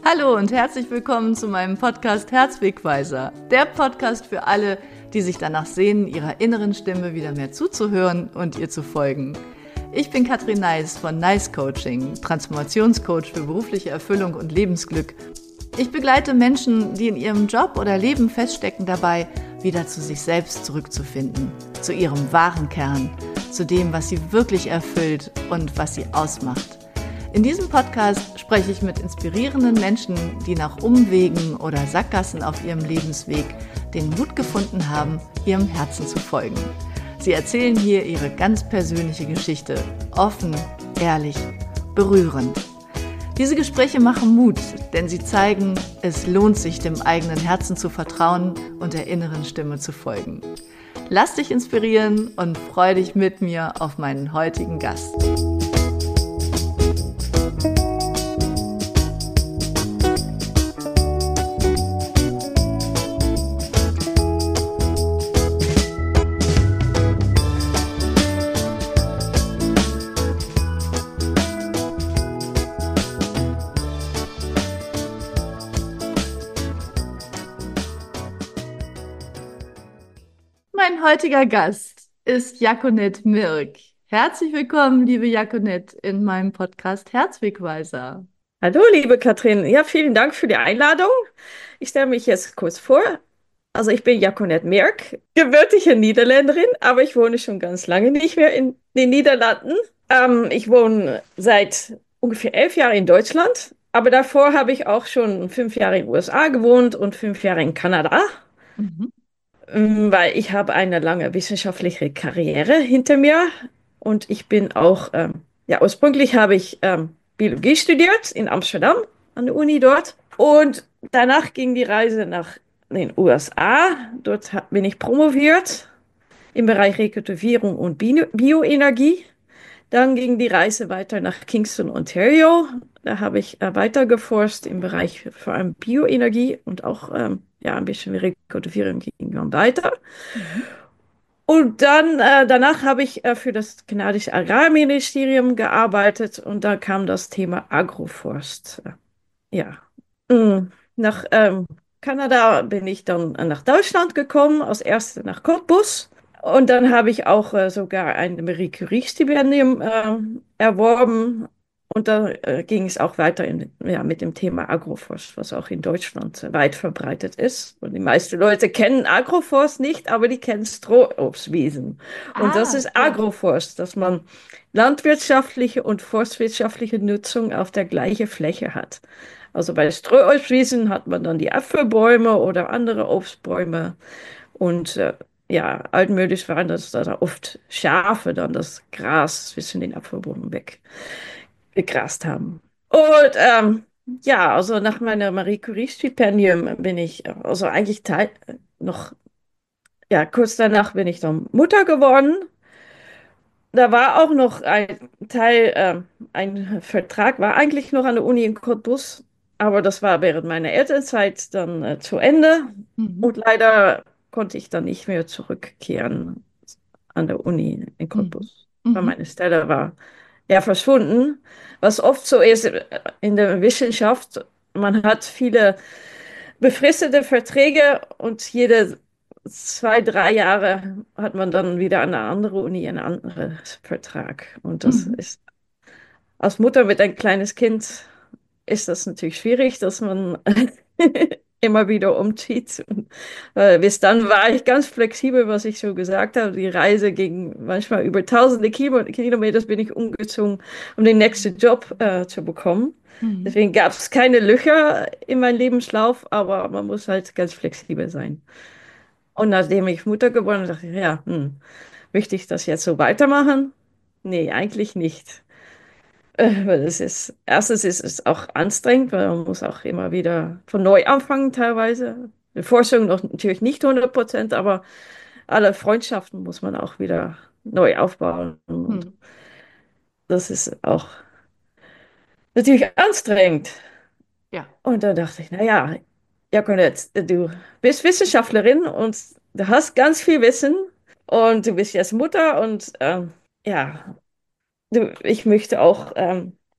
Hallo und herzlich willkommen zu meinem Podcast Herzwegweiser. Der Podcast für alle, die sich danach sehnen, ihrer inneren Stimme wieder mehr zuzuhören und ihr zu folgen. Ich bin Katrin Neis von Nice Coaching, Transformationscoach für berufliche Erfüllung und Lebensglück. Ich begleite Menschen, die in ihrem Job oder Leben feststecken, dabei, wieder zu sich selbst zurückzufinden, zu ihrem wahren Kern, zu dem, was sie wirklich erfüllt und was sie ausmacht. In diesem Podcast spreche ich mit inspirierenden Menschen, die nach Umwegen oder Sackgassen auf ihrem Lebensweg den Mut gefunden haben, ihrem Herzen zu folgen. Sie erzählen hier ihre ganz persönliche Geschichte, offen, ehrlich, berührend. Diese Gespräche machen Mut, denn sie zeigen, es lohnt sich, dem eigenen Herzen zu vertrauen und der inneren Stimme zu folgen. Lass dich inspirieren und freu dich mit mir auf meinen heutigen Gast. Mein heutiger Gast ist Jakonet Mirk. Herzlich willkommen, liebe Jakonet, in meinem Podcast Herzwegweiser. Hallo, liebe Katrin. Ja, vielen Dank für die Einladung. Ich stelle mich jetzt kurz vor. Also ich bin Jakonet Mirk, gebürtige Niederländerin, aber ich wohne schon ganz lange nicht mehr in den Niederlanden. Ich wohne seit ungefähr 11 Jahren in Deutschland, aber davor habe ich auch schon 5 Jahre in den USA gewohnt und 5 Jahre in Kanada. Mhm. Weil ich habe eine lange wissenschaftliche Karriere hinter mir und ich bin auch, ja, ursprünglich habe ich Biologie studiert in Amsterdam an der Uni dort und danach ging die Reise nach den USA. Dort bin ich promoviert im Bereich Rekultivierung und Bioenergie. Dann ging die Reise weiter nach Kingston, Ontario. Da habe ich weiter geforscht im Bereich vor allem Bioenergie und auch ja, ein bisschen Rekultivierung ging dann weiter. Mhm. Und dann danach habe ich für das kanadische Agrarministerium gearbeitet und da kam das Thema Agroforst. Ja, nach Kanada bin ich dann nach Deutschland gekommen, als erste nach Cottbus. Und dann habe ich auch sogar ein Marie Curie-Stipendium erworben. Und da ging es auch weiter ja, mit dem Thema Agroforst, was auch in Deutschland weit verbreitet ist. Und die meisten Leute kennen Agroforst nicht, aber die kennen Strohobstwiesen. Und das Ah, ist ja. Agroforst, dass man landwirtschaftliche und forstwirtschaftliche Nutzung auf der gleichen Fläche hat. Also bei Streuobstwiesen hat man dann die Apfelbäume oder andere Obstbäume. Und ja, altmodisch waren das da oft Schafe, dann das Gras zwischen den Apfelbäumen weggegrast haben. Und ja, also nach meiner Marie Curie-Stipendium bin ich, also eigentlich noch, ja, kurz danach bin ich dann Mutter geworden. Da war auch noch ein Teil, ein Vertrag, war eigentlich noch an der Uni in Cottbus, aber das war während meiner Elternzeit dann zu Ende Mhm. und leider konnte ich dann nicht mehr zurückkehren an der Uni in Mhm. Cottbus, weil Mhm. meine Stelle war ja verschwunden, was oft so ist in der Wissenschaft. Man hat viele befristete Verträge und jede 2, 3 Jahre hat man dann wieder an eine andere Uni einen anderen Vertrag. Und das Mhm. ist als Mutter mit ein kleines Kind ist das natürlich schwierig, dass man immer wieder umzieht. Und, bis dann war ich ganz flexibel, was ich so gesagt habe. Die Reise ging manchmal über tausende Kilometer, bin ich umgezogen, um den nächsten Job zu bekommen. Mhm. Deswegen gab es keine Löcher in meinem Lebenslauf, aber man muss halt ganz flexibel sein. Und nachdem ich Mutter geworden bin, dachte ich, ja, möchte ich das jetzt so weitermachen? Nee, eigentlich nicht. Weil erstens ist es auch anstrengend, weil man muss auch immer wieder von neu anfangen teilweise. Die Forschung noch natürlich nicht 100%, aber alle Freundschaften muss man auch wieder neu aufbauen. Und Mhm. das ist auch natürlich anstrengend. Ja. Und dann dachte ich, naja, Jakonet, du bist Wissenschaftlerin und du hast ganz viel Wissen und du bist jetzt Mutter und ja, ich möchte auch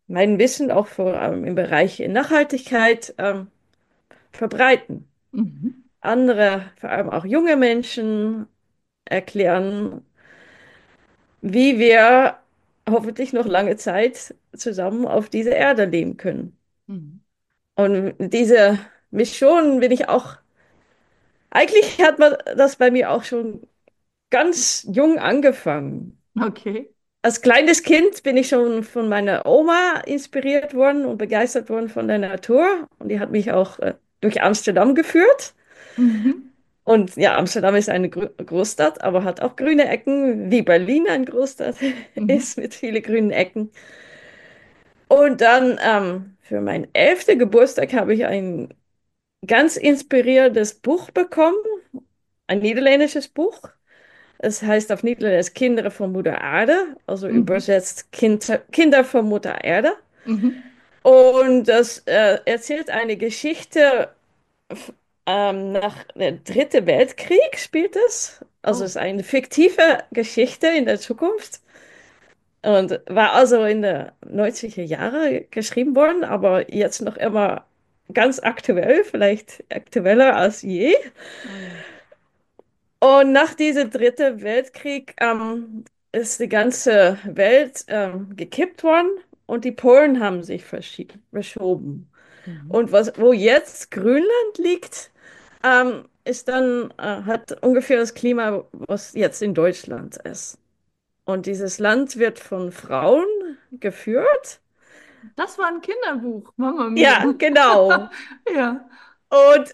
mein Wissen auch vor allem im Bereich Nachhaltigkeit verbreiten. Mhm. Andere, vor allem auch junge Menschen, erklären, wie wir hoffentlich noch lange Zeit zusammen auf dieser Erde leben können. Mhm. Und diese Mission bin ich auch, eigentlich hat man das bei mir auch schon ganz jung angefangen. Okay. Als kleines Kind bin ich schon von meiner Oma inspiriert worden und begeistert worden von der Natur. Und die hat mich auch durch Amsterdam geführt. Mhm. Und ja, Amsterdam ist eine Großstadt, aber hat auch grüne Ecken, wie Berlin eine Großstadt Mhm. ist mit vielen grünen Ecken. Und dann für meinen 11. Geburtstag habe ich ein ganz inspirierendes Buch bekommen, ein niederländisches Buch. Es heißt auf Niederländisch Kinderen von Mutter Erde, also Mhm. übersetzt Kinder von Mutter Erde. Mhm. Und das erzählt eine Geschichte nach dem Dritten Weltkrieg spielt es. Also es Oh. ist eine fiktive Geschichte in der Zukunft und war also in den 90er Jahren geschrieben worden, aber jetzt noch immer ganz aktuell, vielleicht aktueller als je. Oh ja. Und nach diesem Dritten Weltkrieg ist die ganze Welt gekippt worden und die Polen haben sich verschoben. Mhm. Und wo jetzt Grönland liegt, hat ungefähr das Klima, was jetzt in Deutschland ist. Und dieses Land wird von Frauen geführt. Das war ein Kinderbuch, Mama Mia. Ja, genau. Ja. Und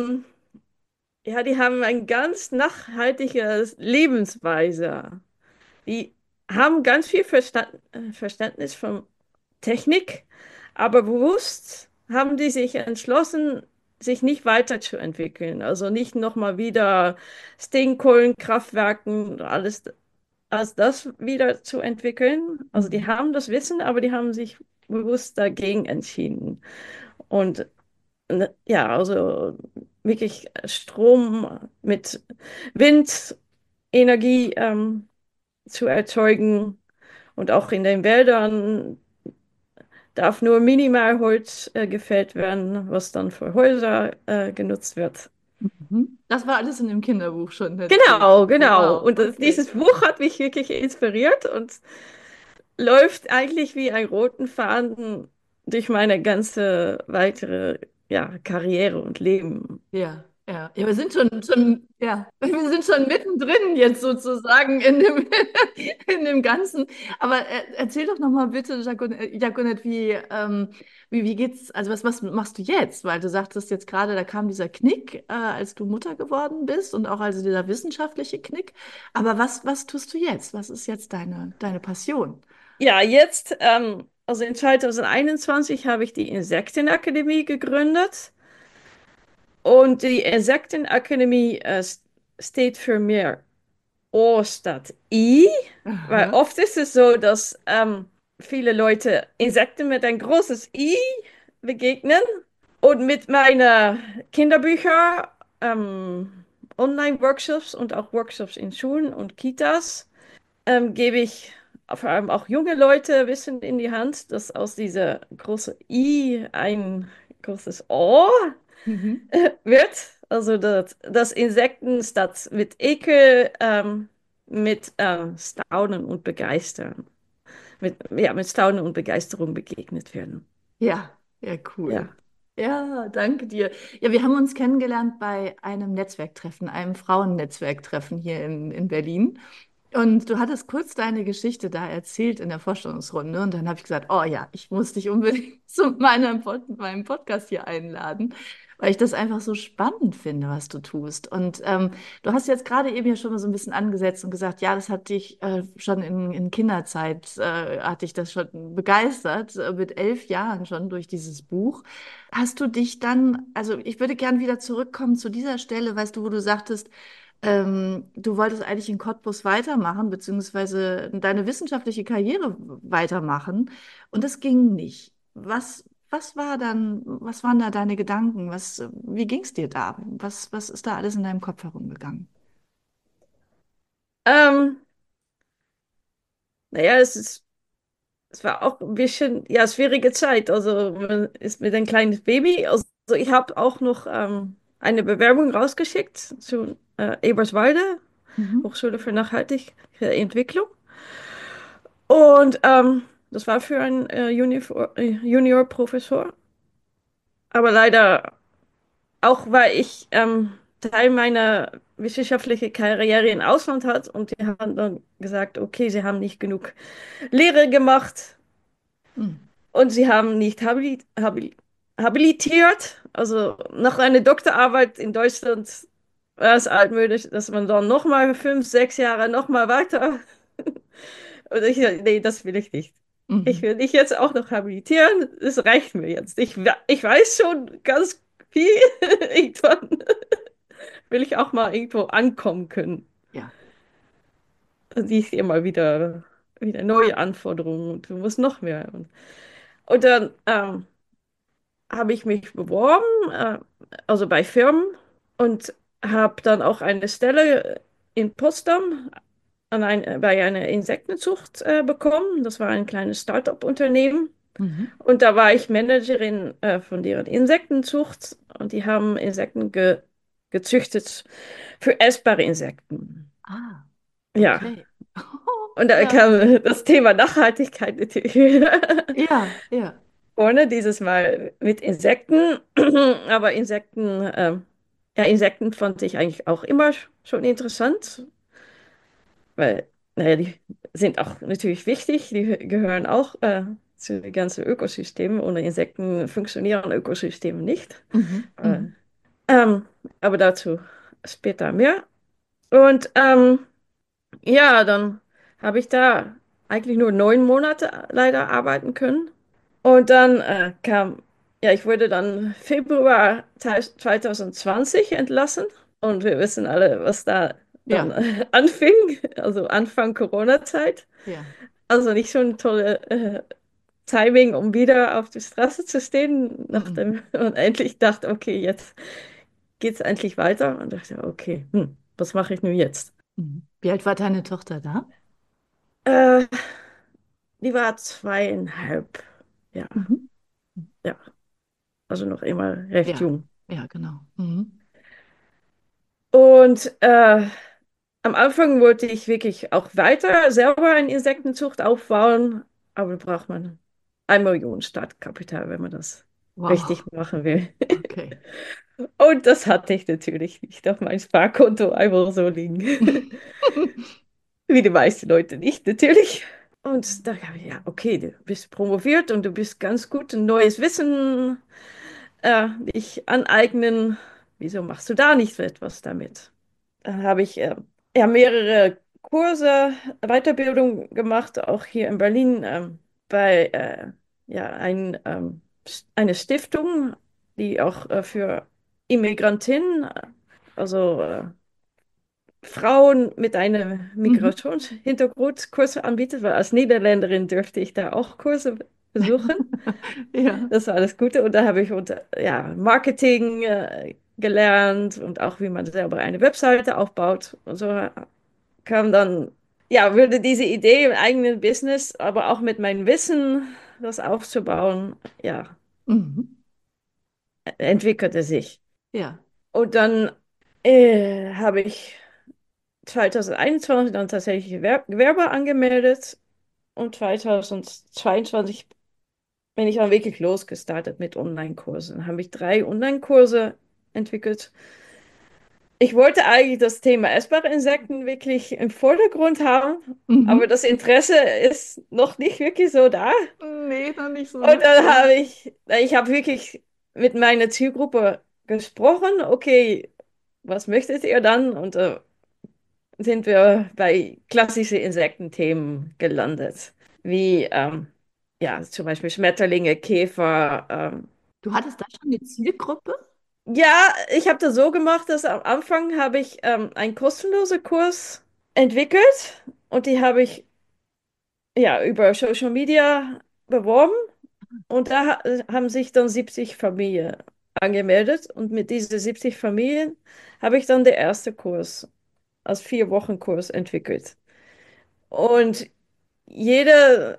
ja, die haben ein ganz nachhaltiges Lebensweise. Die haben ganz viel Verständnis von Technik, aber bewusst haben die sich entschlossen, sich nicht weiterzuentwickeln. Also nicht nochmal wieder Steenkohlenkraftwerken und alles als das wieder zu entwickeln. Also die Mhm. haben das Wissen, aber die haben sich bewusst dagegen entschieden. Und ja, also wirklich Strom mit Windenergie zu erzeugen und auch in den Wäldern darf nur minimal Holz gefällt werden, was dann für Häuser genutzt wird. Mhm. Das war alles in dem Kinderbuch schon erzählt. Genau, genau. Wow, Und okay. dieses Buch hat mich wirklich inspiriert und läuft eigentlich wie ein roten Faden durch meine ganze weitere Karriere und Leben. Ja, ja. Ja, ja, wir sind schon mittendrin jetzt sozusagen in dem Ganzen. Aber erzähl doch nochmal bitte, Jaconet, wie geht's, also was machst du jetzt? Weil du sagtest jetzt gerade, da kam dieser Knick, als du Mutter geworden bist und auch also dieser wissenschaftliche Knick. Aber was tust du jetzt? Was ist jetzt deine Passion? Ja, jetzt, also in 2021 habe ich die Insektenakademie gegründet und die Insektenakademie steht für mehr O statt I, weil Aha. oft ist es so, dass viele Leute Insekten mit ein großes I begegnen. Und mit meinen Kinderbüchern, Online-Workshops und auch Workshops in Schulen und Kitas gebe ich vor allem auch junge Leute Wissen in die Hand, dass aus dieser großen I ein großes O Mhm. wird. Also das Insekten statt mit Ekel mit Staunen und Begeistern, mit Staunen und Begeisterung begegnet werden. Ja, ja, cool. Ja. Ja, danke dir. Ja, wir haben uns kennengelernt bei einem Netzwerktreffen, einem Frauennetzwerktreffen hier in Berlin. Und du hattest kurz deine Geschichte da erzählt in der Vorstellungsrunde. Und dann habe ich gesagt, oh ja, ich muss dich unbedingt zu meinem Podcast hier einladen, weil ich das einfach so spannend finde, was du tust. Und du hast jetzt gerade eben ja schon mal so ein bisschen angesetzt und gesagt, ja, das hat dich schon in Kinderzeit, hat dich das schon begeistert, mit 11 Jahren schon durch dieses Buch. Hast du dich dann, also ich würde gern wieder zurückkommen zu dieser Stelle, weißt du, wo du sagtest, du wolltest eigentlich in Cottbus weitermachen, beziehungsweise deine wissenschaftliche Karriere weitermachen und das ging nicht. Was waren da deine Gedanken? Wie ging es dir da? Was ist da alles in deinem Kopf herumgegangen? Ähm, naja, es ist es war auch ein bisschen, ja, schwierige Zeit. Also man ist mit ein kleines Baby. Also ich habe auch noch eine Bewerbung rausgeschickt zu Eberswalde, Mhm. Hochschule für nachhaltige Entwicklung. Und das war für einen Junior-Professor. Aber leider, auch weil ich Teil meiner wissenschaftlichen Karriere im Ausland hat und die haben dann gesagt, okay, sie haben nicht genug Lehre gemacht Mhm. und sie haben nicht habilitiert. Also nach einer Doktorarbeit in Deutschland war es altmodisch, dass man dann nochmal 5, 6 Jahre nochmal weiter. Und ich, nee, das will ich nicht. Ich Mhm. will nicht jetzt auch noch habilitieren. Es reicht mir jetzt. Ich weiß schon ganz viel. Irgendwann will ich auch mal irgendwo ankommen können. Ja. Und ich sehe mal wieder neue Anforderungen und du musst noch mehr. Und dann habe ich mich beworben, also bei Firmen und habe dann auch eine Stelle in Potsdam bei einer Insektenzucht bekommen. Das war ein kleines Start-up-Unternehmen. Mhm. Und da war ich Managerin von deren Insektenzucht und die haben Insekten gezüchtet für essbare Insekten. Ah, Ja, okay. und da Ja, kam das Thema Nachhaltigkeit natürlich wieder ja, ja. vorne, dieses Mal mit Insekten. Aber ja, Insekten fand ich eigentlich auch immer schon interessant, weil, naja, die sind auch natürlich wichtig, die gehören auch zu den ganzen Ökosystemen. Ohne Insekten funktionieren Ökosysteme nicht. Mhm. Äh, Mhm. ähm, aber dazu später mehr. Und ja, dann habe ich da eigentlich nur 9 Monate leider arbeiten können. Und dann ja, ich wurde dann Februar 2020 entlassen. Und wir wissen alle, was da dann Ja, anfing, also Anfang Corona-Zeit. ja. Also nicht so ein tolle Timing, um wieder auf die Straße zu stehen, Mhm. nachdem man endlich dachte, okay, jetzt geht's endlich weiter. Und dachte, okay, was mache ich nun jetzt? Mhm. Wie alt war deine Tochter da? Äh, Die war 2,5. Ja, Mhm. ja, also noch immer recht Ja, jung. ja, genau. Mhm. Und am Anfang wollte ich wirklich auch weiter selber eine Insektenzucht aufbauen, aber da braucht man 1 Million Startkapital, wenn man das richtig Wow, machen will. okay. Und das hatte ich natürlich nicht auf mein Sparkonto einfach so liegen. Wie die meisten Leute nicht, natürlich. Und da habe ich, ja, okay, du bist promoviert und du bist ganz gut, ein neues Wissen dich aneignen. Wieso machst du da nicht etwas damit? Dann habe ich ja mehrere Kurse, Weiterbildung gemacht, auch hier in Berlin bei ja, eine Stiftung, die auch für Immigrantinnen, also Frauen mit einem Mhm. Migrationshintergrund Kurse anbietet, weil als Niederländerin dürfte ich da auch Kurse besuchen. Ja. Das war alles Gute. Und da habe ich ja, Marketing gelernt und auch, wie man selber eine Webseite aufbaut. Und so kam dann, ja, würde diese Idee im eigenen Business, aber auch mit meinem Wissen, das aufzubauen, ja, Mhm. entwickelte sich. Ja. Und dann habe ich 2021 dann tatsächlich Gewerbe angemeldet und 2022 bin ich dann wirklich losgestartet mit Online-Kursen. Habe ich 3 Online-Kurse entwickelt. Ich wollte eigentlich das Thema essbare Insekten wirklich im Vordergrund haben, aber Mhm. das Interesse ist noch nicht wirklich so da. Nee, noch nicht so Und dann richtig. ich habe wirklich mit meiner Zielgruppe gesprochen. Okay, was möchtet ihr dann? Und sind wir bei klassischen Insektenthemen gelandet, wie ja, zum Beispiel Schmetterlinge, Käfer. Du hattest da schon eine Zielgruppe? Ja, ich habe das so gemacht, dass am Anfang habe ich einen kostenlosen Kurs entwickelt und die habe ich ja über Social Media beworben und da haben sich dann 70 Familien angemeldet und mit diesen 70 Familien habe ich dann den ersten Kurs als 4 Wochen Kurs entwickelt. Und jede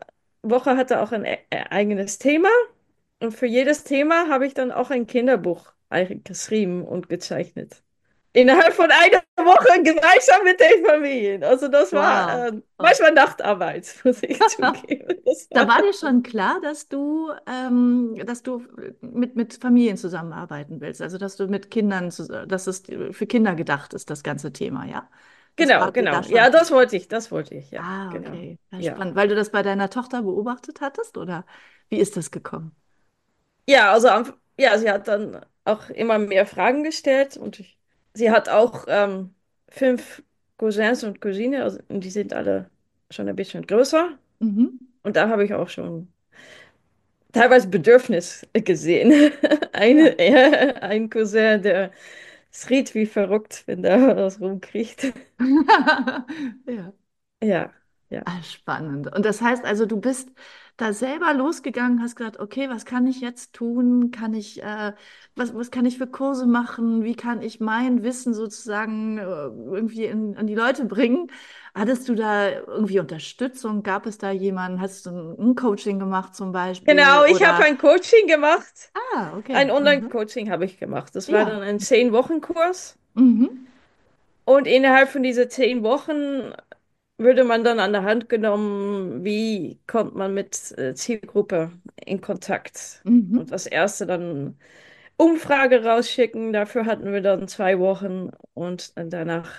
Woche hatte auch ein eigenes Thema. Und für jedes Thema habe ich dann auch ein Kinderbuch eigentlich geschrieben und gezeichnet. Innerhalb von einer Woche gemeinsam mit den Familien. Also das war Wow. Wow. manchmal Nachtarbeit, muss ich zugeben. Das Da war, war dir schon klar, dass du mit Familien zusammenarbeiten willst, also dass du mit Kindern, dass es für Kinder gedacht ist, das ganze Thema, ja? Das war genau, dir da genau. schon Ja, klar. das wollte ich, ja, Ah, genau. okay. Ja, Ja. spannend. Weil du das bei deiner Tochter beobachtet hattest, oder wie ist das gekommen? Ja, also ja, sie hat dann auch immer mehr Fragen gestellt und sie hat auch 5 Cousins und Cousinen, also, und die sind alle schon ein bisschen größer. Mhm. Und da habe ich auch schon teilweise Bedürfnis gesehen. Ja. Ein Cousin, der schreit wie verrückt, wenn da was rumkriecht. Ja. Ja, ja. Ah, spannend. Und das heißt also, du bist da selber losgegangen, hast gesagt, okay, was kann ich jetzt tun? Was kann ich für Kurse machen? Wie kann ich mein Wissen sozusagen irgendwie an die Leute bringen? Hattest du da irgendwie Unterstützung? Gab es da jemanden? Hast du ein Coaching gemacht zum Beispiel? Genau, ich habe Oder, ein Coaching gemacht. ah, Ein okay. Mhm. Online-Coaching habe ich gemacht. Das war Ja. dann ein 10-Wochen-Kurs. Mhm. Und innerhalb von diesen 10 Wochen würde man dann an der Hand genommen, wie kommt man mit Zielgruppe in Kontakt. Und Mhm. das erste dann Umfrage rausschicken. Dafür hatten wir dann 2 Wochen und danach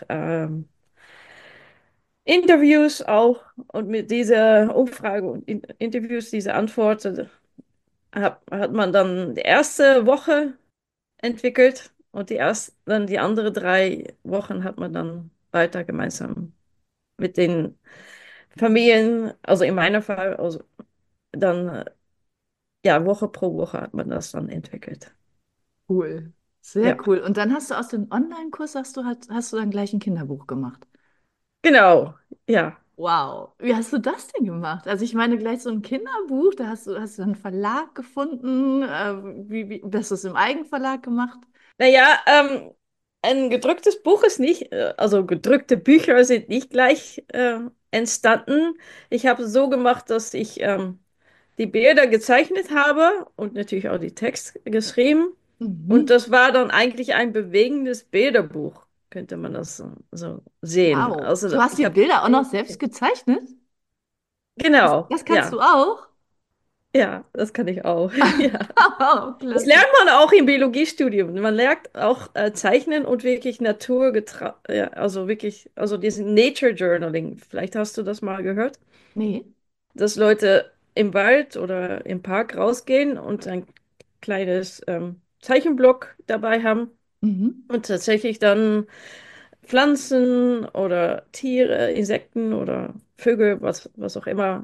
Interviews auch. Und mit dieser Umfrage und Interviews, diese Antworten, hat man dann die erste Woche entwickelt und dann die andere 3 Wochen hat man dann weiter gemeinsam mit den Familien, also in meiner Fall, also dann ja, Woche pro Woche hat man das dann entwickelt. Cool. Sehr Ja, cool. Und dann hast du aus dem Online-Kurs, hast du dann gleich ein Kinderbuch gemacht. genau. Ja. Wow, wie hast du das denn gemacht? Also ich meine, gleich so ein Kinderbuch, da hast du einen Verlag gefunden. Hast du es im Eigenverlag gemacht? Naja, ein gedrücktes Buch ist nicht, also gedrückte Bücher sind nicht gleich entstanden. Ich habe es so gemacht, dass ich die Bilder gezeichnet habe und natürlich auch die Text geschrieben. Und Mhm. das war dann eigentlich ein bewegendes Bilderbuch, könnte man das so sehen. Wow. Also Du hast ich die habe, Bilder auch noch selbst gezeichnet? genau, Das kannst ja, du auch? ja, das kann ich auch. Ja. Wow, Das klasse. lernt man auch im Biologiestudium. Man lernt auch Zeichnen und wirklich naturgetreu, ja, also wirklich, also diesen Nature Journaling. Vielleicht hast du das mal gehört, Nee. dass Leute im Wald oder im Park rausgehen und ein kleines Zeichenblock dabei haben Mhm. und tatsächlich dann Pflanzen oder Tiere, Insekten oder Vögel, was auch immer,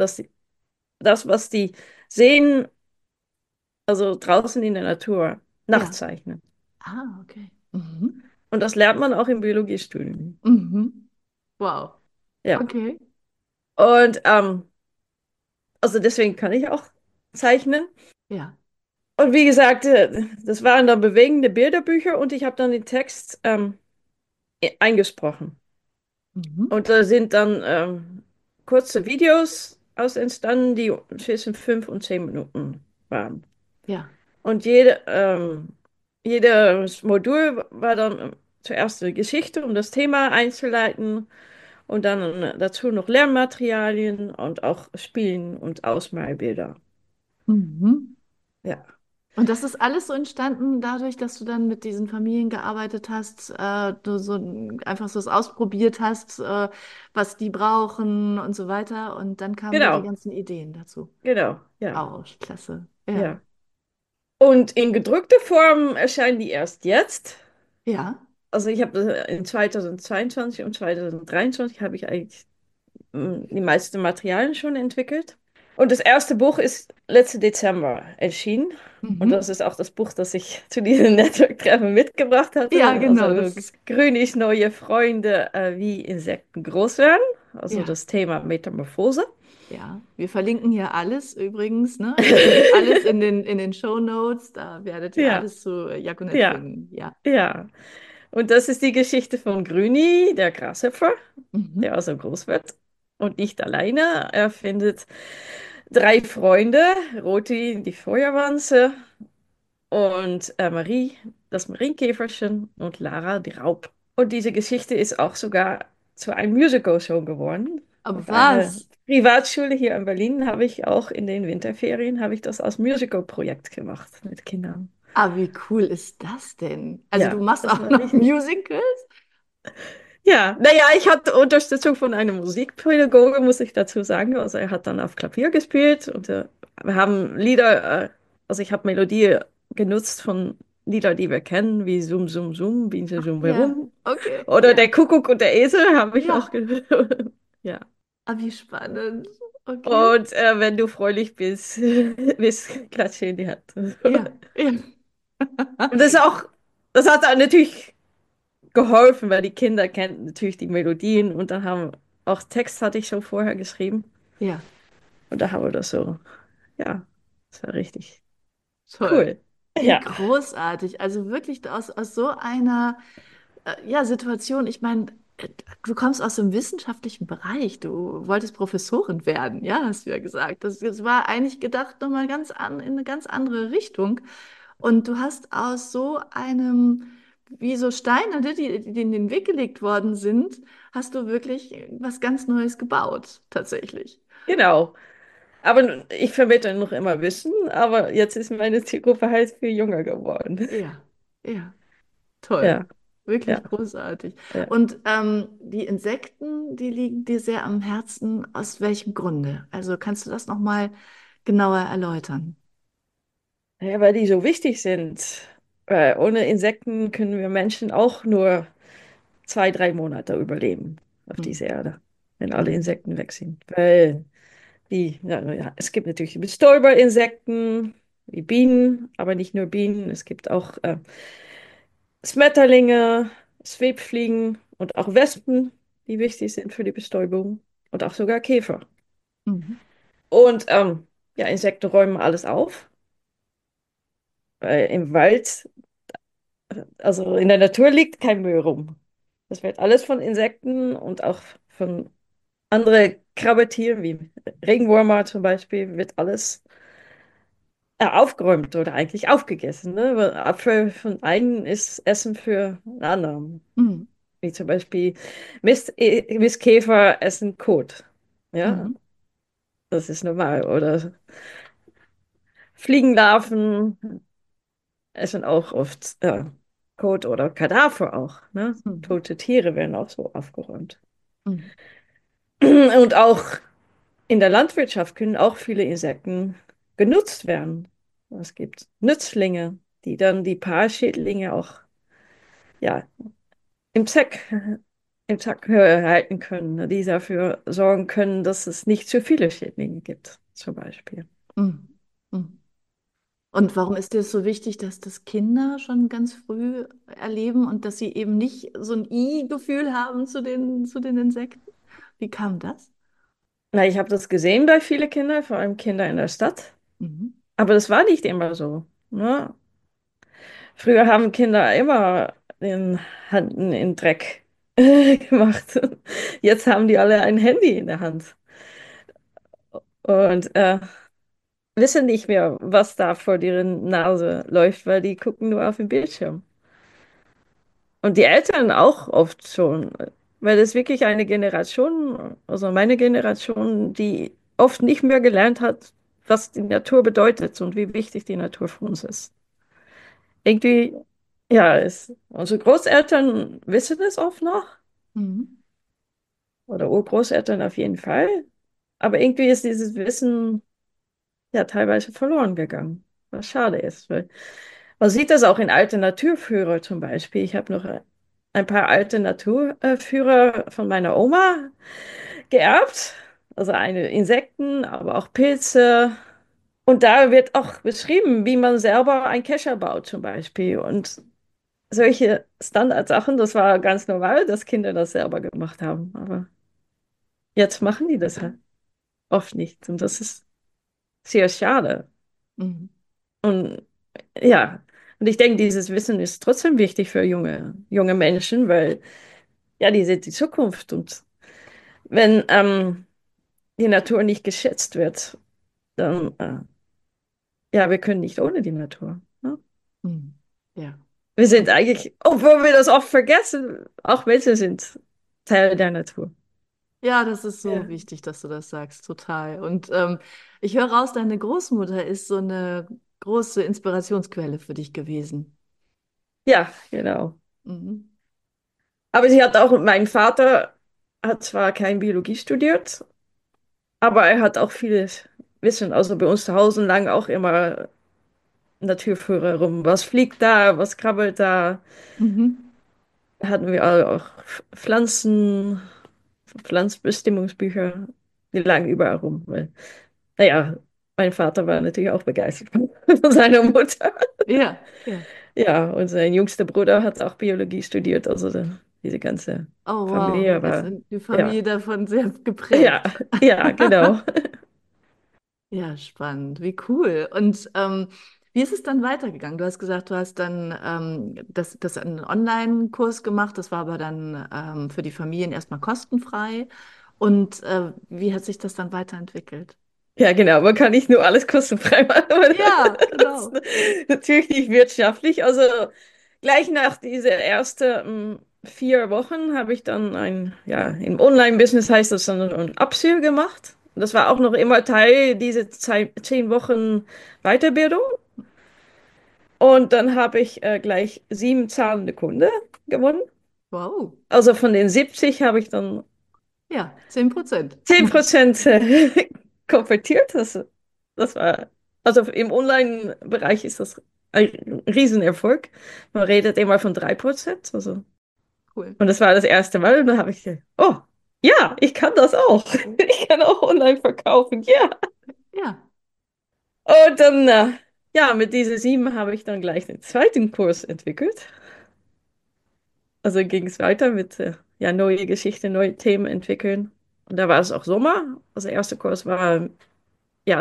das, was die sehen, also draußen in der Natur, Ja. nachzeichnen. Ah, okay. Mhm. Und das lernt man auch im Biologiestudium. Mhm. Wow. Ja. Okay. Und also deswegen kann ich auch zeichnen. Ja. Und wie gesagt, das waren dann bewegende Bilderbücher und ich habe dann den Text eingesprochen. Mhm. Und da sind dann kurze Videos aus entstanden, die zwischen 5 und 10 Minuten waren. Ja. Und jedes Modul war dann zuerst eine Geschichte, um das Thema einzuleiten. Und dann dazu noch Lernmaterialien und auch Spielen und Ausmalbilder. Mhm. Ja, Und das ist alles so entstanden dadurch, dass du dann mit diesen Familien gearbeitet hast, du einfach so es ausprobiert hast, was die brauchen und so weiter. Und dann kamen da die genau, ganzen Ideen dazu. genau, ja, Wow, klasse. Ja. ja. Und in gedruckter Form erscheinen die erst jetzt. Ja. Also ich habe in 2022 und 2023 habe ich eigentlich die meisten Materialien schon entwickelt. Und das erste Buch ist letzten Dezember erschienen. Und das Mhm. ist auch das Buch, das ich zu diesem Network-Treffen mitgebracht Ja, hatte. genau. Also Grünis neue Freunde, wie Insekten groß werden. Also Ja. das Thema Metamorphose. Ja. Wir verlinken hier alles übrigens, ne? Ich verlinke alles in den Shownotes. Da werdet ihr Ja, alles zu Jakonet ja, finden. Ja. ja. Und das ist die Geschichte von Grüni, der Grashüpfer, der Mhm. also groß wird. Und nicht alleine. Er findet drei Freunde, Roti, die Feuerwanze und Marie, das Marienkäferchen und Lara, die Raupe. Und diese Geschichte ist auch sogar zu einem Musical schon geworden. Aber Auf einer was? Privatschule hier in Berlin habe ich auch in den Winterferien habe ich das als Musical-Projekt gemacht mit Kindern. Ah, wie cool ist das denn? Also du Ja, machst das auch war noch richtig. Musicals? Ja, naja, ich hatte Unterstützung von einem Musikpädagoge, muss ich dazu sagen. Also er hat dann auf Klavier gespielt und wir haben Lieder, also ich habe Melodie genutzt von Lieder, die wir kennen, wie Sum Sum Sum, Bienchen Sum Ja, Herum. okay, Oder ja, Der Kuckuck und der Esel habe ich auch ja. gehört. Ja. Ah, wie spannend. Okay. Und wenn du fröhlich bist, bist Klatsche in die Hand. Ja, ja. Und das hat dann natürlich geholfen, weil die Kinder kennen natürlich die Melodien und dann haben auch Text hatte ich schon vorher geschrieben Ja, und da haben wir das so, ja, das war richtig toll. cool. Wie Ja, großartig. Also wirklich aus so einer ja, Situation. Ich meine, du kommst aus dem wissenschaftlichen Bereich. Du wolltest Professorin werden, ja, hast du ja gesagt. Das war eigentlich gedacht nochmal in eine ganz andere Richtung. Und du hast aus so einem, wie so Steine, ne, die in den Weg gelegt worden sind, hast du wirklich was ganz Neues gebaut, tatsächlich. genau. Aber ich vermittle noch immer Wissen, aber jetzt ist meine Zielgruppe halt viel jünger geworden. Ja, ja, toll. Ja, Wirklich ja. großartig. Ja. Und die Insekten, die liegen dir sehr am Herzen. Aus welchem Grunde? Also kannst du das nochmal genauer erläutern? Ja, weil die so wichtig sind. Ohne Insekten können wir Menschen auch nur 2, 3 Monate überleben auf Hm. dieser Erde, wenn alle Mhm. Insekten weg sind. Weil ja, es gibt natürlich die Bestäuberinsekten, wie Bienen, aber nicht nur Bienen. Es gibt auch Schmetterlinge, Schwebfliegen und auch Wespen, die wichtig sind für die Bestäubung. Und auch sogar Käfer. Mhm. Und ja, Insekten räumen alles auf. Im Wald, also in der Natur liegt kein Müll rum. Das wird alles von Insekten und auch von anderen Krabbetieren, wie Regenwürmer zum Beispiel, wird alles aufgeräumt oder eigentlich aufgegessen. Ne? Weil Apfel von einem ist Essen für einen anderen. Mhm. Wie zum Beispiel Mistkäfer essen Kot. Ja, Mhm. das ist normal. Oder Fliegenlarven essen auch oft Kot oder Kadaver auch. Ne? Mhm. Tote Tiere werden auch so aufgeräumt. Mhm. Und auch in der Landwirtschaft können auch viele Insekten genutzt werden. Es gibt Nützlinge, die dann die Paarschädlinge auch ja, im Zack, im Zack halten können, ne, die dafür sorgen können, dass es nicht zu viele Schädlinge gibt, zum Beispiel. Mhm. Mhm. Und warum ist dir es so wichtig, dass das Kinder schon ganz früh erleben und dass sie eben nicht so ein I-Gefühl haben zu den Insekten? Wie kam das? Na, ich habe das gesehen bei vielen Kindern, vor allem Kinder in der Stadt, Mhm. aber das war nicht immer so. Ne? Früher haben Kinder immer den Handen in Dreck gemacht. Jetzt haben die alle ein Handy in der Hand und wissen nicht mehr, was da vor deren Nase läuft, weil die gucken nur auf den Bildschirm. Und die Eltern auch oft schon, weil es wirklich eine Generation, also meine Generation, die oft nicht mehr gelernt hat, was die Natur bedeutet und wie wichtig die Natur für uns ist. Irgendwie, ja, unsere Großeltern wissen es oft noch, Mhm. oder Urgroßeltern auf jeden Fall, aber irgendwie ist dieses Wissen ja teilweise verloren gegangen, was schade ist, weil man sieht das auch in alten Naturführer zum Beispiel. Ich habe noch ein paar alte Naturführer von meiner Oma geerbt. Also eine Insekten, aber auch Pilze. Und da wird auch beschrieben, wie man selber einen Kescher baut zum Beispiel. Und solche Standardsachen, das war ganz normal, dass Kinder das selber gemacht haben. Aber jetzt machen die das halt oft nicht. Und das ist sehr schade. Mhm. Und ja, und ich denke, dieses Wissen ist trotzdem wichtig für junge Menschen, weil ja, die sind die Zukunft. Und wenn die Natur nicht geschätzt wird, dann, ja, wir können nicht ohne die Natur. Ne? Hm. Ja. Wir sind Und eigentlich, obwohl wir das oft vergessen, auch Menschen sind Teil der Natur. ja, das ist so Ja. wichtig, dass du das sagst, total. Und ich höre raus, deine Großmutter ist so eine große Inspirationsquelle für dich gewesen. Ja, genau. Mhm. Aber sie hat auch, mein Vater hat zwar kein Biologie studiert, aber er hat auch vieles Wissen. Also bei uns zu Hause lagen auch immer Naturführer rum. Was fliegt da? Was krabbelt da? Mhm. Hatten wir auch Pflanzen, Pflanzbestimmungsbücher, die lagen überall rum. Weil, naja, mein Vater war natürlich auch begeistert von seiner Mutter. Ja, ja. Ja, und sein jüngster Bruder hat auch Biologie studiert. Also diese ganze Oh, wow. Familie Ist war, die ja, Familie davon sehr ja, geprägt. ja, genau. Ja, spannend. Wie cool. Und wie ist es dann weitergegangen? Du hast gesagt, du hast dann das einen Online-Kurs gemacht. Das war aber dann für die Familien erstmal kostenfrei. Und wie hat sich das dann weiterentwickelt? Ja, genau. Man kann nicht nur alles kostenfrei machen. Aber Ja, das ist genau. natürlich nicht wirtschaftlich. Also gleich nach diese ersten 4 Wochen habe ich dann ja, im Online-Business heißt das dann ein Upsell gemacht. Das war auch noch immer Teil dieser 10 Wochen Weiterbildung. Und dann habe ich gleich 7 zahlende Kunden gewonnen. Wow. Also von den 70 habe ich dann Ja, 10%. 10% konvertiert. Das war, also im Online-Bereich ist das ein Riesenerfolg. Man redet immer von 3%. Also. Cool. Und das war das erste Mal. Und dann habe ich gedacht, oh, ja, ich kann das auch. Ich kann auch online verkaufen, ja. Ja. Und dann, ja, mit diesen 7 habe ich dann gleich einen zweiten Kurs entwickelt. Also ging es weiter mit ja, neue Geschichten, neue Themen entwickeln. Und da war es auch Sommer. Also der erste Kurs war ja,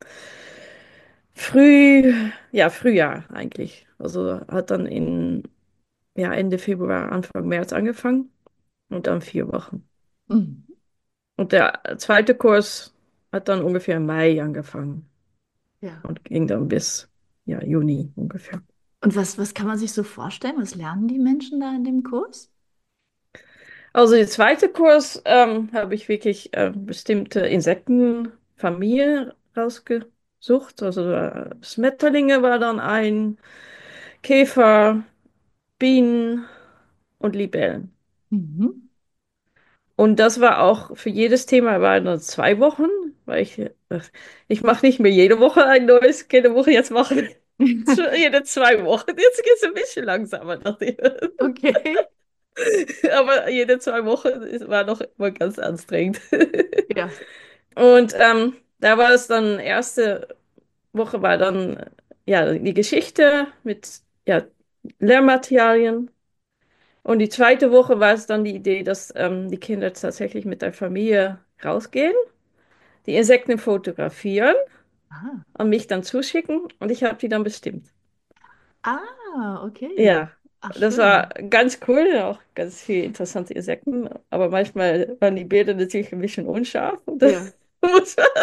ja, Frühjahr eigentlich. Also hat dann ja, Ende Februar, Anfang März angefangen und dann 4 Wochen. Mhm. Und der zweite Kurs hat dann ungefähr im Mai angefangen Ja. und ging dann bis ja, Juni ungefähr. Und was kann man sich so vorstellen? Was lernen die Menschen da in dem Kurs? Also der zweite Kurs habe ich wirklich bestimmte Insektenfamilien rausgesucht. Also Schmetterlinge war dann ein, Käfer, Bienen und Libellen. Mhm. Und das war auch für jedes Thema war nur 2 Wochen, weil ich mache nicht mehr jede Woche ein neues, jede Woche jetzt machen. Jede 2 Wochen. Jetzt geht es ein bisschen langsamer. Okay. Aber jede 2 Wochen war noch immer ganz anstrengend. Ja. Und da war es dann, erste Woche war dann ja die Geschichte mit ja, Lehrmaterialien. Und die zweite Woche war es dann die Idee, dass die Kinder tatsächlich mit der Familie rausgehen, die Insekten fotografieren Ah. und mich dann zuschicken und ich habe die dann bestimmt. Ah, okay. Ja, Ach, das war schön. ganz cool, auch ganz viele interessante Insekten, aber manchmal waren die Bilder natürlich ein bisschen unscharf und da Ja, muss man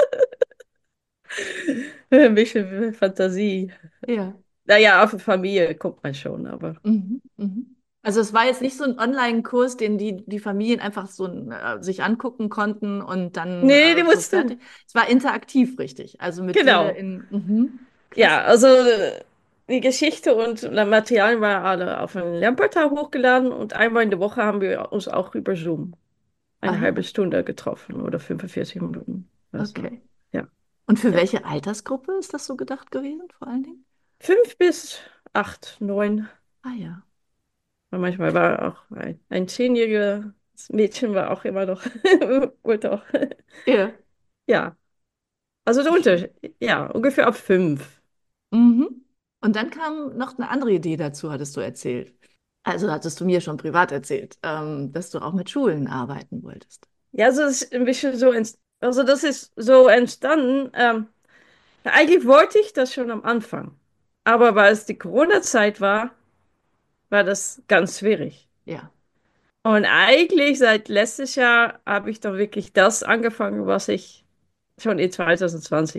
ein bisschen Fantasie. ja. Naja, auf eine Familie kommt man schon, aber. Mhm, mhm. Also es war jetzt nicht so ein Online-Kurs, den die Familien einfach so sich angucken konnten und dann Nee, die so mussten. fertig. Es war interaktiv, richtig. Also mit dir Genau. in, mhm. Ja, Klasse. also die Geschichte und Materialien waren alle auf ein Lernportal hochgeladen und einmal in der Woche haben wir uns auch über Zoom Ah eine halbe ja, Stunde getroffen oder 45 Minuten. Also, okay. ja, Und für ja. welche Altersgruppe ist das so gedacht gewesen, vor allen Dingen? 5 bis 8, 9. Ah ja. Und manchmal war auch ein 10-jähriges Mädchen war auch immer noch, wurde auch, Ja, ja. Also der schön. Unterschied, ja, ungefähr ab 5. Mhm. Und dann kam noch eine andere Idee dazu, hattest du erzählt. Also hattest du mir schon privat erzählt, dass du auch mit Schulen arbeiten wolltest. Ja, also das ist ein bisschen so, also das ist so entstanden. Ja, eigentlich wollte ich das schon am Anfang. Aber weil es die Corona-Zeit war, war das ganz schwierig. Ja. Und eigentlich seit letztes Jahr habe ich dann wirklich das angefangen, was ich schon in 2020.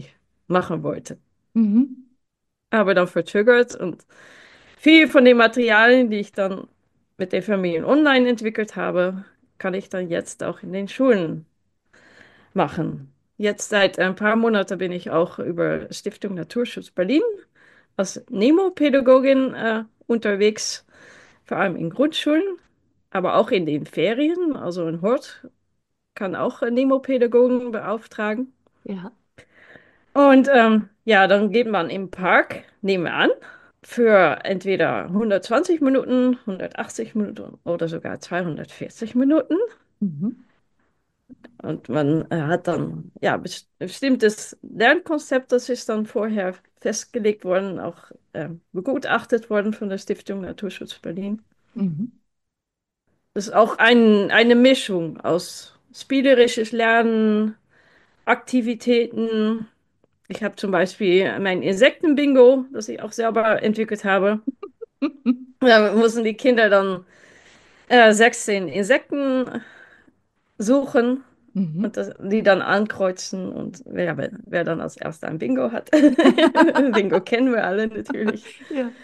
machen wollte. Mhm. Aber dann verzögert und viel von den Materialien, die ich dann mit den Familien online entwickelt habe, kann ich dann jetzt auch in den Schulen machen. Jetzt seit ein paar Monaten bin ich auch über Stiftung Naturschutz Berlin als Nemo-Pädagogin unterwegs, vor allem in Grundschulen, aber auch in den Ferien. Also ein Hort kann auch Nemo-Pädagogen beauftragen. Ja. Und ja, dann geht man im Park nebenan für entweder 120 Minuten, 180 Minuten oder sogar 240 Minuten. Mhm. Und man hat dann ja bestimmtes Lernkonzept, das ist dann vorher festgelegt worden, auch begutachtet worden von der Stiftung Naturschutz Berlin. Mhm. Das ist auch eine Mischung aus spielerisches Lernen, Aktivitäten. Ich habe zum Beispiel mein Insektenbingo, das ich auch selber entwickelt habe. Da müssen die Kinder dann 16 Insekten suchen und Mhm. die dann ankreuzen und wer dann als erster ein Bingo hat. Bingo kennen wir alle natürlich. Ja.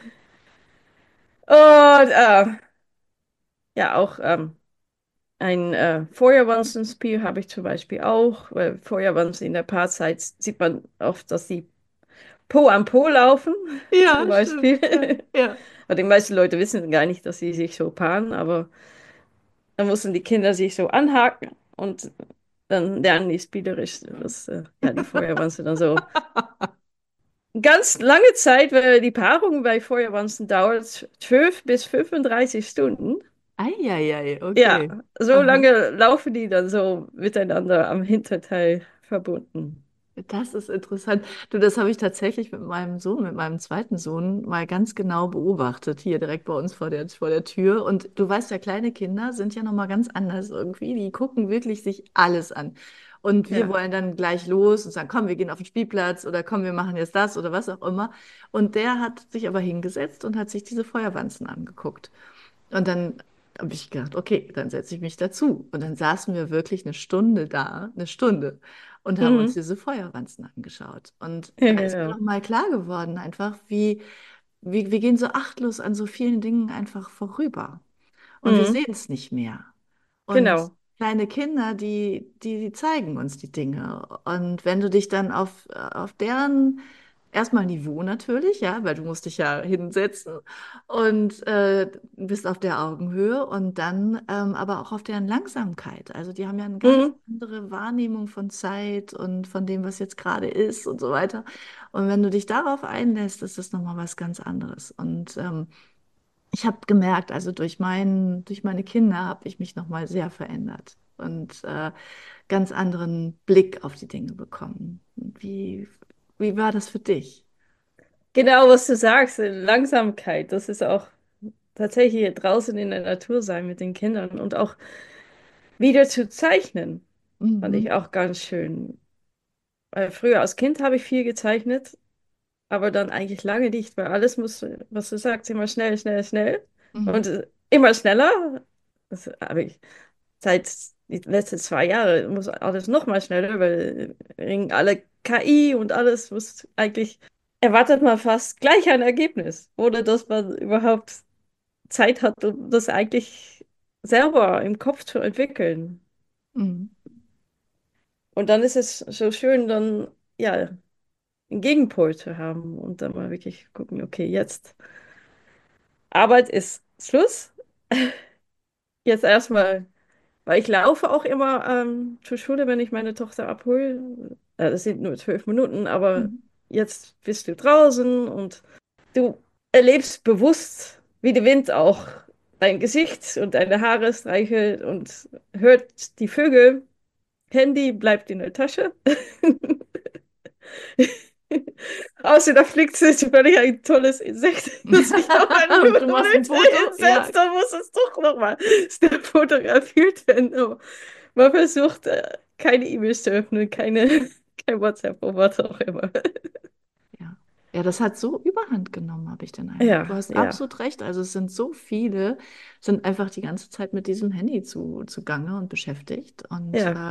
Und ja, auch ein Feuerwanzenspiel habe ich zum Beispiel auch, weil Feuerwanzen in der Paarzeit sieht man oft, dass sie Po an Po laufen, zum Ja, Beispiel. stimmt. Ja. Ja. Und die meisten Leute wissen gar nicht, dass sie sich so paaren, aber dann mussten die Kinder sich so anhaken und dann lernen die spielerisch, was ja, die Feuerwanze dann so ganz lange Zeit, weil die Paarung bei Feuerwanzen dauert 12 bis 35 Stunden. Eieiei, Ja, okay. so Aha. lange laufen die dann so miteinander am Hinterteil verbunden. Das ist interessant. Du, das habe ich tatsächlich mit meinem Sohn, mit meinem zweiten Sohn mal ganz genau beobachtet, hier direkt bei uns vor der Tür. Und du weißt ja, kleine Kinder sind ja nochmal ganz anders irgendwie. Die gucken wirklich sich alles an. Und wir Ja. wollen dann gleich los und sagen, komm, wir gehen auf den Spielplatz oder komm, wir machen jetzt das oder was auch immer. Und der hat sich aber hingesetzt und hat sich diese Feuerwanzen angeguckt. Und dann habe ich gedacht, okay, dann setze ich mich dazu. Und dann saßen wir wirklich eine Stunde da, eine Stunde, und haben uns Mhm. diese Feuerwanzen angeschaut. Und Ja, da ist mir genau. noch mal klar geworden, einfach, wir gehen so achtlos an so vielen Dingen einfach vorüber. Und wir Mhm. sehen es nicht mehr. Und Genau. kleine Kinder, die zeigen uns die Dinge. Und wenn du dich dann auf deren erstmal Niveau natürlich, ja, weil du musst dich ja hinsetzen und bist auf der Augenhöhe und dann aber auch auf deren Langsamkeit. Also die haben ja eine ganz Mhm. andere Wahrnehmung von Zeit und von dem, was jetzt gerade ist und so weiter. Und wenn du dich darauf einlässt, ist das nochmal was ganz anderes. Und ich habe gemerkt, also durch meine Kinder habe ich mich nochmal sehr verändert und ganz anderen Blick auf die Dinge bekommen. Wie war das für dich? Genau, was du sagst, Langsamkeit, das ist auch tatsächlich draußen in der Natur sein mit den Kindern und auch wieder zu zeichnen, fand ich Mhm. auch ganz schön. Weil früher als Kind habe ich viel gezeichnet, aber dann eigentlich lange nicht, weil alles muss, was du sagst, immer schnell, schnell, schnell und Mhm. immer schneller. Das habe ich seit die letzten 2 Jahre muss alles noch mal schneller, weil wegen alle KI und alles muss eigentlich erwartet man fast gleich ein Ergebnis, ohne dass man überhaupt Zeit hat, um das eigentlich selber im Kopf zu entwickeln. Mhm. Und dann ist es so schön, dann ja einen Gegenpol zu haben und dann mal wirklich gucken, okay, jetzt Arbeit ist Schluss. Jetzt erstmal, weil ich laufe auch immer zur Schule, wenn ich meine Tochter abhole. Das sind nur 12 Minuten, aber Mhm. jetzt bist du draußen und du erlebst bewusst, wie der Wind auch dein Gesicht und deine Haare streichelt und hört die Vögel. Handy bleibt in der Tasche. Außer da fliegt zufällig ein tolles Insekt, das sich auf ein Und du machst ein Blüte Foto? Ja. hinsetzt, dann muss es doch nochmal fotografiert werden. Aber man versucht, keine E-Mails zu öffnen, kein WhatsApp oder was auch immer. Ja. Ja, das hat so Überhand genommen, habe ich den Eindruck. Du Ja, hast ja, absolut recht. Also es sind so viele, sind einfach die ganze Zeit mit diesem Handy zugange und beschäftigt. Und ja.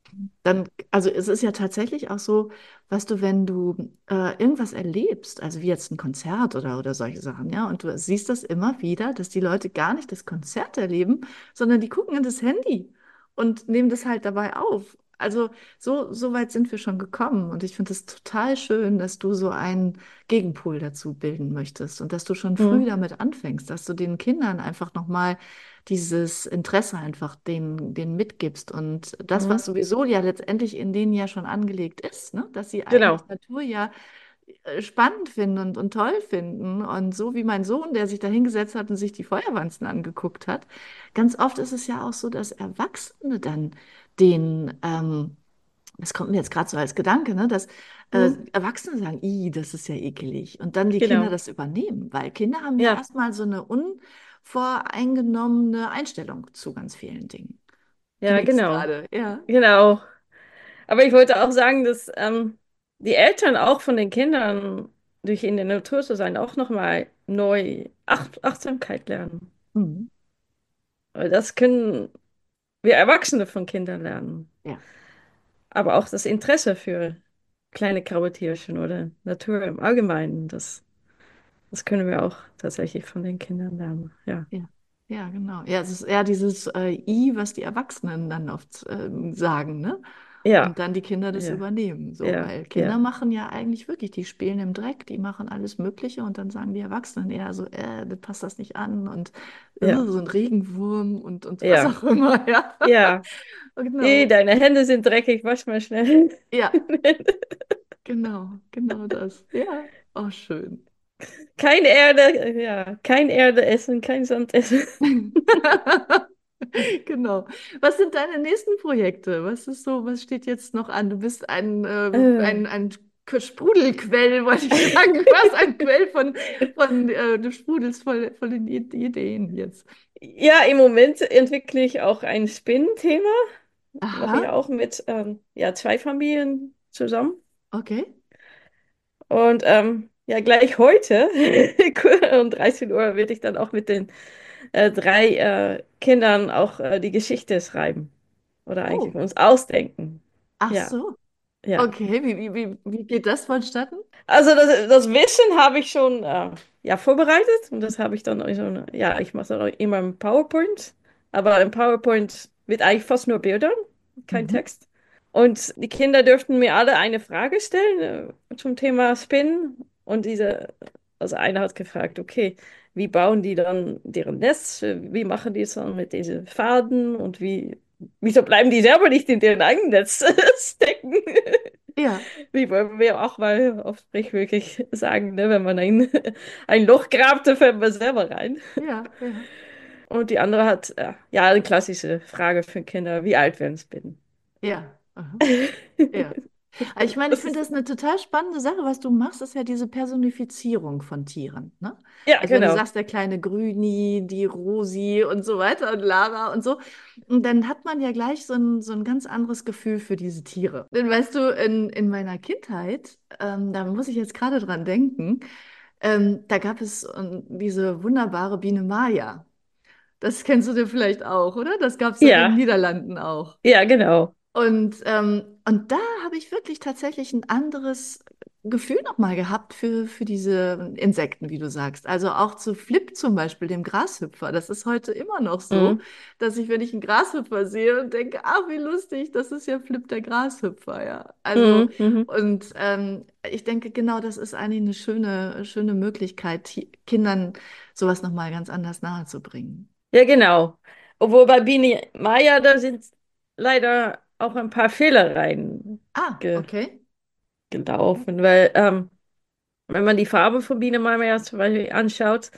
dann, also es ist ja tatsächlich auch so, weißt du, wenn du irgendwas erlebst, also wie jetzt ein Konzert oder solche Sachen, ja, und du siehst das immer wieder, dass die Leute gar nicht das Konzert erleben, sondern die gucken in das Handy und nehmen das halt dabei auf. Also so weit sind wir schon gekommen und ich finde es total schön, dass du so einen Gegenpol dazu bilden möchtest und dass du schon früh Mhm. damit anfängst, dass du den Kindern einfach nochmal dieses Interesse einfach denen mitgibst und das, was Mhm. sowieso ja letztendlich in denen ja schon angelegt ist, ne? Dass sie eigentlich Genau. Natur ja spannend finden und toll finden. Und so wie mein Sohn, der sich da hingesetzt hat und sich die Feuerwanzen angeguckt hat, ganz oft ist es ja auch so, dass Erwachsene dann den, das kommt mir jetzt gerade so als Gedanke, ne, dass Mhm. Erwachsene sagen, das ist ja ekelig. Und dann die Kinder Genau. das übernehmen, weil Kinder haben ja Ja, erstmal so eine unvoreingenommene Einstellung zu ganz vielen Dingen. Du ja, nickst genau. gerade, ja. Genau. Aber ich wollte auch sagen, dass die Eltern auch von den Kindern durch in der Natur zu sein auch nochmal neu Achtsamkeit lernen. Mhm. Weil das können wir Erwachsene von Kindern lernen. Ja, Aber auch das Interesse für kleine Krabbeltierchen oder Natur im Allgemeinen, das können wir auch tatsächlich von den Kindern lernen. Ja. ja, ja, genau. Ja, es ist eher dieses I, was die Erwachsenen dann oft sagen, ne? Ja, Und dann die Kinder das ja, übernehmen, so, ja, weil Kinder ja, machen ja eigentlich wirklich, die spielen im Dreck, die machen alles Mögliche und dann sagen die Erwachsenen eher so, das passt das nicht an und ja, so ein Regenwurm und was ja, auch immer, ja. ja. Genau. Deine Hände sind dreckig, wasch mal schnell. Ja, genau das. Ja, oh, schön. Kein Erde, ja, kein Erde essen, kein Sand essen. Genau. Was sind deine nächsten Projekte? Was ist so, was steht jetzt noch an? Du bist Äh. ein Sprudelquell, wollte ich sagen. Du warst ein Quell du sprudelst voll in Ideen jetzt. Ja, im Moment entwickle ich auch ein Spinnenthema. Mache ich Aha, auch mit ja, zwei Familien zusammen. okay. Und ja, gleich heute um 13 Uhr werde ich dann auch mit den drei Kindern auch die Geschichte schreiben. Oder eigentlich Oh, uns ausdenken. ach Ja, so. ja. Okay, wie geht das vonstatten? Also das Wissen habe ich schon ja, vorbereitet und das habe ich dann also, ja, ich mache das auch immer im PowerPoint, aber im PowerPoint wird eigentlich fast nur Bildern, kein Mhm. Text. Und die Kinder dürften mir alle eine Frage stellen zum Thema Spin und also einer hat gefragt, okay, wie bauen die dann deren Nest, wie machen die es dann mit diesen Faden und wieso bleiben die selber nicht in deren eigenen Netz stecken? Ja, Wie wollen wir auch mal auf sprichwörtlich sagen, ne? Wenn man ein Loch grabt, dann fällt man selber rein. ja. Und die andere hat, ja, eine klassische Frage für Kinder, wie alt werden Spinnen? Ja. Aha. Ja. Aber ich meine, ich Das finde ist, das eine total spannende Sache. Was du machst, ist ja diese Personifizierung von Tieren, ne? ja, Also wenn du genau. sagst, der kleine Grüni, die Rosi und so weiter und Lara und so, und dann hat man ja gleich so ein ganz anderes Gefühl für diese Tiere. Denn weißt du, in meiner Kindheit, da muss ich jetzt gerade dran denken, da gab es diese wunderbare Biene Maya. Das kennst du dir vielleicht auch, oder? Das gab es in den Ja, Niederlanden auch. ja, genau. Und da habe ich wirklich tatsächlich ein anderes Gefühl nochmal gehabt für diese Insekten, wie du sagst. Also auch zu Flip zum Beispiel, dem Grashüpfer. Das ist heute immer noch so, Mhm. dass ich, wenn ich einen Grashüpfer sehe, und denke, ach, wie lustig, das ist ja Flip der Grashüpfer, ja. Also, Mhm. Mhm. und ich denke, genau das ist eigentlich eine schöne Möglichkeit, Kindern sowas nochmal ganz anders nahezubringen. Ja, genau. Obwohl bei Biene Maya, da sind leider auch ein paar Fehler Ah, okay. gelaufen, weil wenn man die Farbe von Biene Maya zum Beispiel anschaut,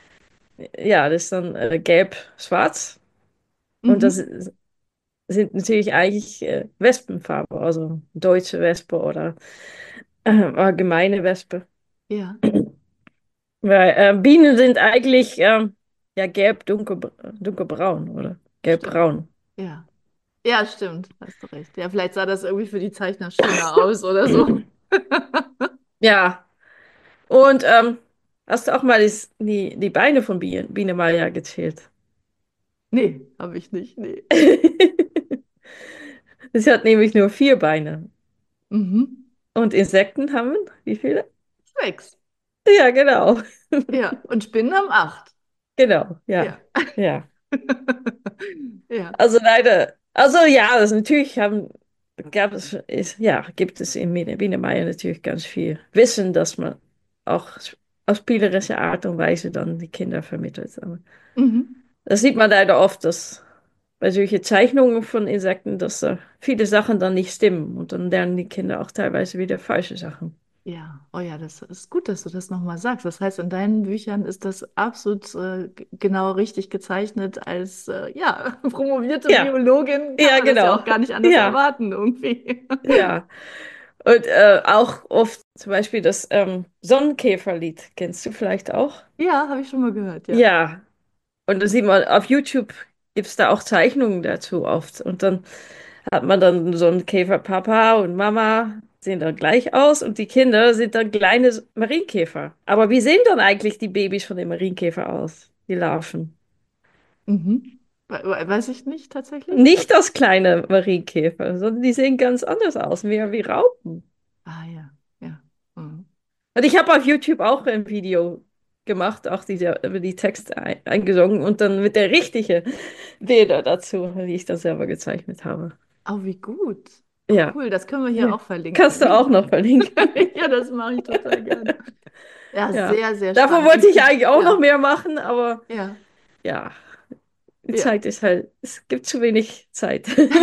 ja, das ist dann gelb-schwarz. Und das Mhm. sind natürlich eigentlich Wespenfarbe, also deutsche Wespe oder allgemeine Wespe. Ja, Weil Bienen sind eigentlich ja gelb, dunkelbraun oder stimmt. gelbbraun. Ja. Ja, stimmt, hast du recht. Ja, vielleicht sah das irgendwie für die Zeichner schöner aus oder so. Ja, und hast du auch mal die Beine von Biene Maya gezählt? Nee, habe ich nicht. Nee. Sie hat nämlich nur 4 Beine. Mhm. Und Insekten haben wie viele? 6. Ja, genau. Ja, und Spinnen haben 8. Genau, ja. Ja. Ja. Ja. Also leider, also ja, das natürlich gibt es in Wienermeier natürlich ganz viel Wissen, dass man auch auf spielerische Art und Weise dann die Kinder vermittelt. Aber Mhm. das sieht man leider oft, dass bei solchen Zeichnungen von Insekten, dass da viele Sachen dann nicht stimmen und dann lernen die Kinder auch teilweise wieder falsche Sachen. Ja, oh ja, das ist gut, dass du das nochmal sagst. Das heißt, in deinen Büchern ist das absolut genau richtig gezeichnet. Als ja, promovierte Ja, Biologin kann ja, man das ja genau. auch gar nicht anders Ja, erwarten, irgendwie. ja. Und auch oft zum Beispiel das Sonnenkäferlied, kennst du vielleicht auch? Ja, habe ich schon mal gehört, ja. Ja, und da sieht man, auf YouTube gibt es da auch Zeichnungen dazu oft. Und dann hat man dann so einen Käfer, Papa und Mama sehen dann gleich aus und die Kinder sind dann kleine Marienkäfer. Aber wie sehen dann eigentlich die Babys von den Marienkäfer aus, die Larven? Mhm. Weiß ich nicht tatsächlich. Nicht als kleine Marienkäfer, sondern die sehen ganz anders aus, mehr wie Raupen. Ah ja, ja. Mhm. Und ich habe auf YouTube auch ein Video gemacht, auch die Texte eingesungen und dann mit der richtigen Bilder dazu, die ich dann selber gezeichnet habe. Oh, wie gut. Oh, Ja, cool, das können wir hier ja. auch Kannst du verlinken. auch noch verlinken. Ja, das mache ich total gerne. Ja, Ja, sehr, sehr davon spannend. wollte Und ich eigentlich auch noch ja, mehr machen, aber ja, ja, die ja. Zeit ist halt, es gibt zu wenig Zeit.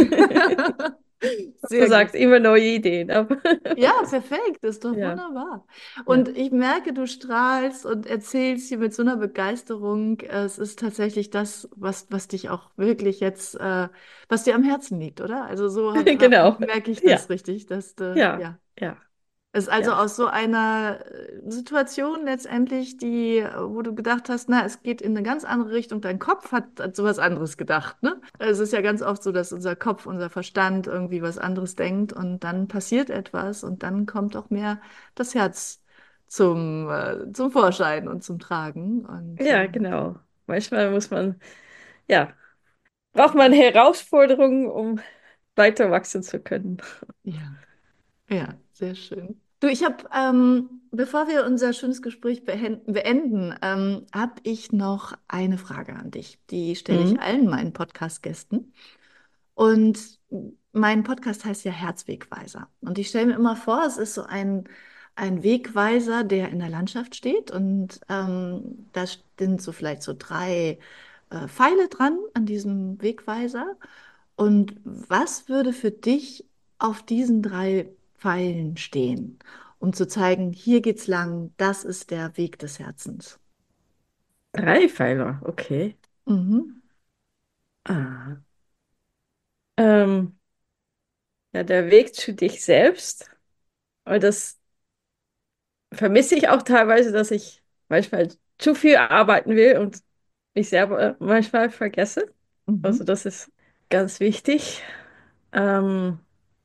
Man Sehr gut. sagt immer neue Ideen, aber Ja, perfekt, das ist doch ja, wunderbar. Und ja. ich merke, du strahlst und erzählst hier mit so einer Begeisterung. Es ist tatsächlich das, was dich auch wirklich jetzt, was dir am Herzen liegt, oder? Also so Genau. merke ich Ja, das richtig, dass du, ja, ja. ja, Es ist also ja. aus so einer Situation letztendlich, wo du gedacht hast, na, es geht in eine ganz andere Richtung. Dein Kopf hat so was anderes gedacht, ne? Also es ist ja ganz oft so, dass unser Kopf, unser Verstand irgendwie was anderes denkt und dann passiert etwas und dann kommt auch mehr das Herz zum Vorschein und zum Tragen. Und Ja, genau. Manchmal muss man, ja, braucht man Herausforderungen, um weiter wachsen zu können. ja. Ja, sehr schön. Du, ich habe, bevor wir unser schönes Gespräch beenden, habe ich noch eine Frage an dich. Die stelle ich Mhm. allen meinen Podcast-Gästen. Und mein Podcast heißt ja Herzwegweiser. Und ich stelle mir immer vor, es ist so ein Wegweiser, der in der Landschaft steht. Und da sind so vielleicht so 3 Pfeile dran an diesem Wegweiser. Und was würde für dich auf diesen 3 Pfeilen stehen, um zu zeigen, hier geht's lang, das ist der Weg des Herzens? 3 Pfeiler, okay. Mhm. Ah. Ähm, ja, der Weg zu dich selbst. Aber das vermisse ich auch teilweise, dass ich manchmal zu viel arbeiten will und mich selber manchmal vergesse. Also Mhm. das ist ganz wichtig. Ähm,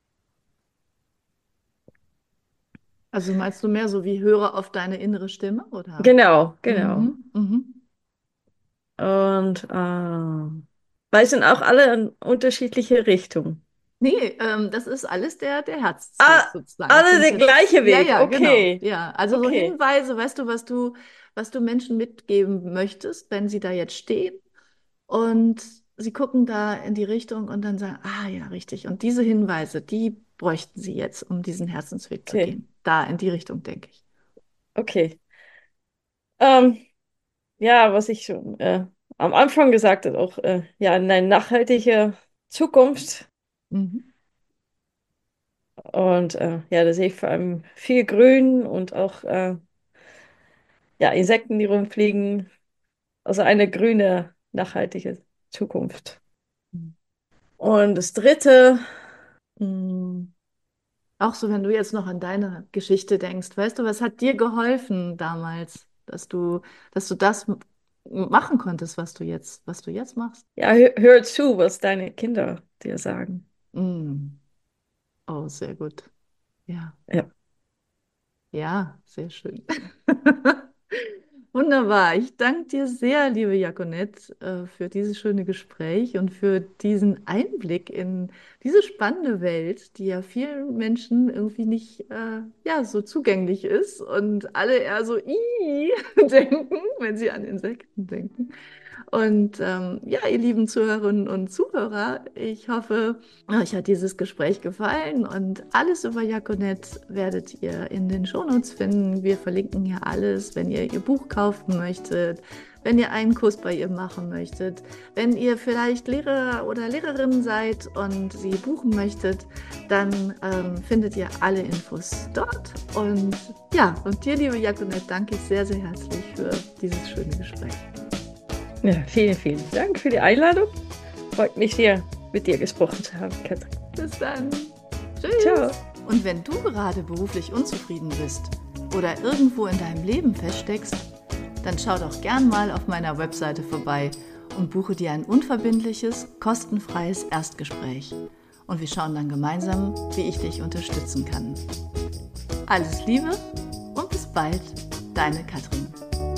Also meinst du mehr so wie höre auf deine innere Stimme, oder? genau, genau. Mhm. Mhm. Und weil es sind auch alle in unterschiedliche Richtungen. Nee, das ist alles der Herzzug Ah, sozusagen. Es alle sind der jetzt, gleiche ja, Weg. ja, genau. Okay, Ja, also so okay, Hinweise, weißt du, was du Menschen mitgeben möchtest, wenn sie da jetzt stehen und sie gucken da in die Richtung und dann sagen, ah ja, richtig. Und diese Hinweise, die bräuchten sie jetzt, um diesen Herzensweg zu okay, gehen. Da in die Richtung, denke ich. okay. Ähm, ja, was ich schon am Anfang gesagt habe, auch ja, eine nachhaltige Zukunft. Mhm. Und ja, da sehe ich vor allem viel Grün und auch ja, Insekten, die rumfliegen. Also eine grüne, nachhaltige Zukunft. Und das Dritte, mh, Auch so, wenn du jetzt noch an deine Geschichte denkst, weißt du, was hat dir geholfen damals, dass du das machen konntest, was du jetzt machst? ja, hör zu, was deine Kinder dir sagen. Mm. Oh, sehr gut. Ja, Ja. ja, sehr schön. Wunderbar. Ich danke dir sehr, liebe Jaconette, für dieses schöne Gespräch und für diesen Einblick in diese spannende Welt, die ja vielen Menschen irgendwie nicht ja, so zugänglich ist und alle eher so denken, wenn sie an Insekten denken. Und ja, ihr lieben Zuhörerinnen und Zuhörer, ich hoffe, euch hat dieses Gespräch gefallen und alles über Jaconette werdet ihr in den Shownotes finden. Wir verlinken hier alles, wenn ihr ihr Buch kaufen möchtet, wenn ihr einen Kurs bei ihr machen möchtet, wenn ihr vielleicht Lehrer oder Lehrerin seid und sie buchen möchtet, dann findet ihr alle Infos dort. Und ja, und dir, liebe Jaconette, danke ich sehr, sehr herzlich für dieses schöne Gespräch. Ja, vielen, vielen Dank für die Einladung. Freut mich sehr, mit dir gesprochen zu haben, Katrin. Bis dann. Tschüss. Ciao. Und wenn du gerade beruflich unzufrieden bist oder irgendwo in deinem Leben feststeckst, dann schau doch gern mal auf meiner Webseite vorbei und buche dir ein unverbindliches, kostenfreies Erstgespräch. Und wir schauen dann gemeinsam, wie ich dich unterstützen kann. Alles Liebe und bis bald, deine Katrin.